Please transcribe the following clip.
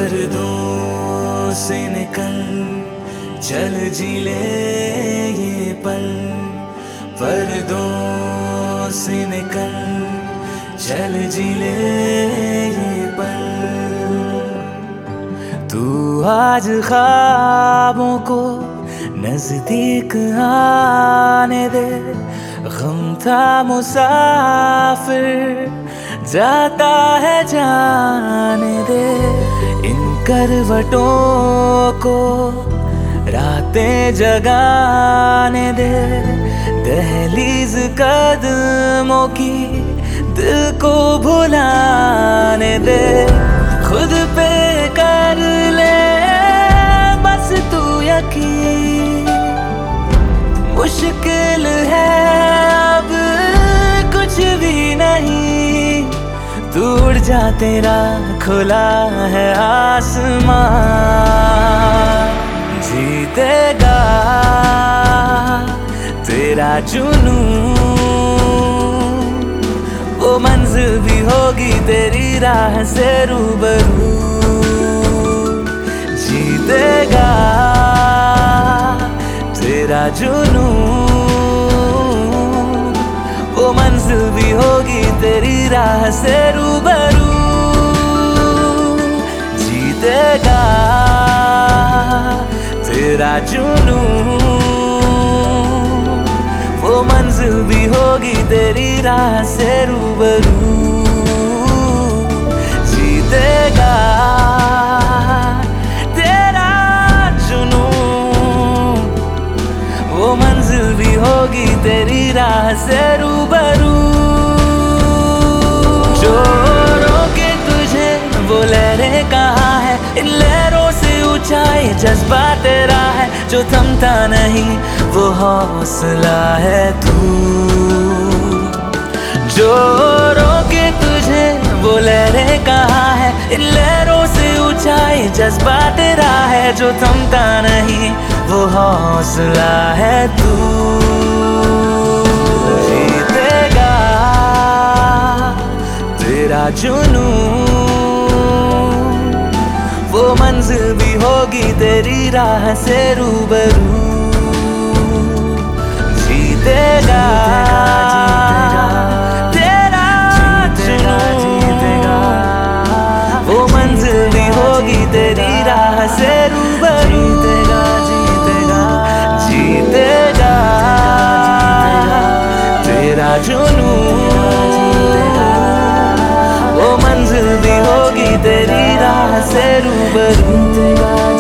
पर्दों से निकल चल जी ले ये पल, पर्दों से निकल चल जी ले ये पल। तू आज ख्वाबों को नजदीक आने दे, गम था मुसाफिर जाता है जाने दे। इन करवटों को रातें जगाने दे, दहलीज कदमों की दिल को भुलाने दे। खुद पे कर ले बस तू यकीन, मुश्किल है अब कुछ भी नहीं। तू उड़ जा तेरा खुला है आसमां, जीतेगा तेरा जुनून। वो मंजिल भी होगी तेरी राह से रूबरू, जीतेगा तेरा जुनून। वो मंजिल भी होगी तेरी राह से रूबरू, जीतेगा तेरा जुनून। वो मंजिल भी होगी तेरी राह से रूबरू, जीतेगा तेरा जुनून। वो मंजिल भी होगी तेरी राह से रूबरू। जो रोके तुझे वो लहरें कहाँ है, इन लहरों से ऊंचा ये जज्बा तेरा है। जो थमता नहीं वो हौसला है तू, जो रोके तुझे वो लहरें कहाँ है, इन लहरों से ऊंचा ये जज्बा तेरा है। जो थमता नहीं वो हौसला है तू, जीतेगा तेरा जुनून। वो मंजिल भी होगी तेरी राह से रूबरू, जीतेगा तेरा जुनून। वो मंजिल भी होगी तेरी राह से रूबरू, जीतेगा तेरा जुनून। वो मंजिल भी होगी तेरी राह से रूबरू।